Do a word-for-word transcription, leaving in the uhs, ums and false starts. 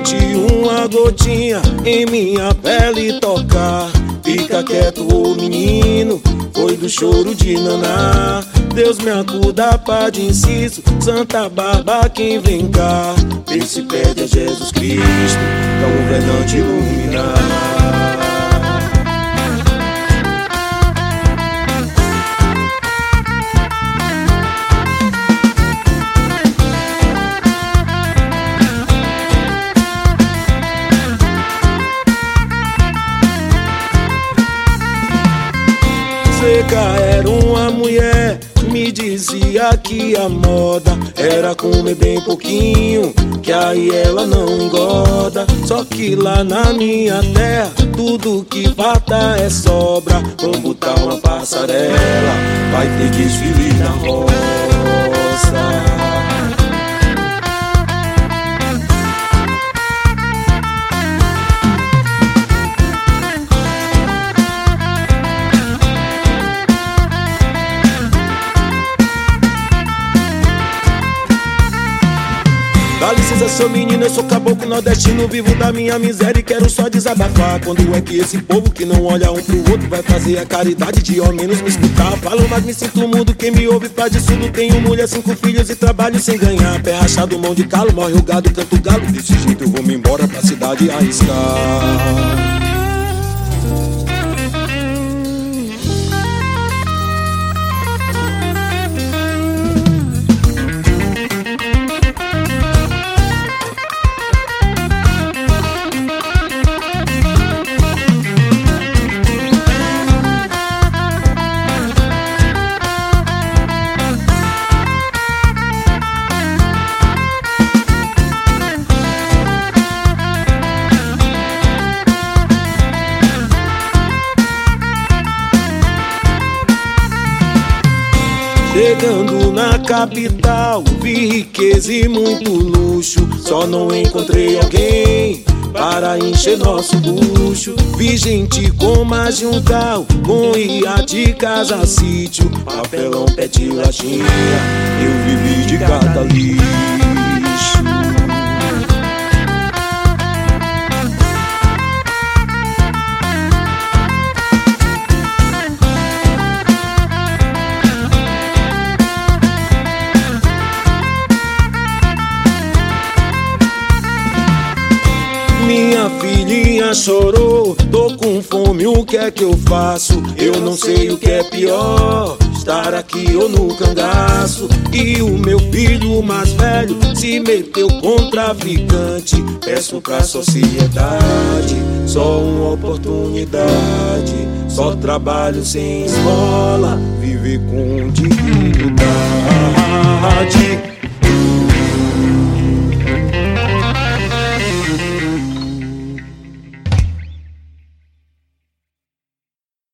senti uma gotinha em minha pele tocar. Fica quieto, ô menino, foi do choro de Naná. Deus me acuda, pá de inciso, Santa Bárbara quem vem cá. Vê se pede a Jesus Cristo, pra um governante iluminar. Seca era uma mulher, me dizia que a moda era comer bem pouquinho, que aí ela não engorda. Só que lá na minha terra, tudo que falta é sobra. Vamos botar uma passarela, vai ter desfile na roça. Dá licença, seu menino, eu sou caboclo nordestino, vivo da minha miséria e quero só desabafar. Quando é que esse povo que não olha um pro outro vai fazer a caridade de ao menos me escutar? Falo, mas me sinto mudo, quem me ouve faz de surdo. Tenho mulher, cinco filhos e trabalho sem ganhar. Pé rachado, mão de calo, morre o gado, canto galo. Desse jeito eu vou me embora pra cidade arriscar. Chegando na capital, vi riqueza e muito luxo. Só não encontrei alguém para encher nosso bucho. Vi gente com mais de um carro, com iate, casa, sítio, papelão, pet, latinha. Eu vivi de cada lixo. Minha filhinha chorou, tô com fome, o que é que eu faço? Eu não sei o que é pior, estar aqui ou no cangaço. E o meu filho mais velho se meteu com traficante. Peço pra sociedade só uma oportunidade, só trabalho sem esmola, viver com dignidade.